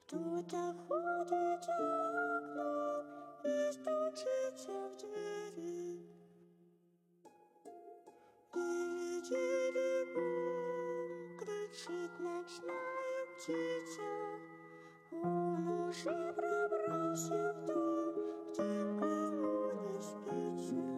Кто-то ходит за окном и стучится в двери. Деревом кричит ночная птица. Он уже пробрался в дом, где никому не спится.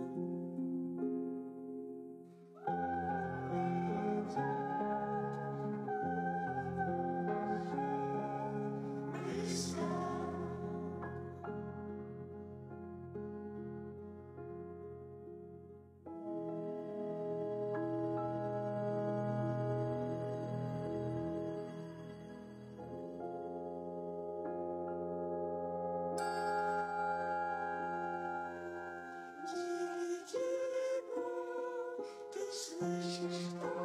Ты слышишь, что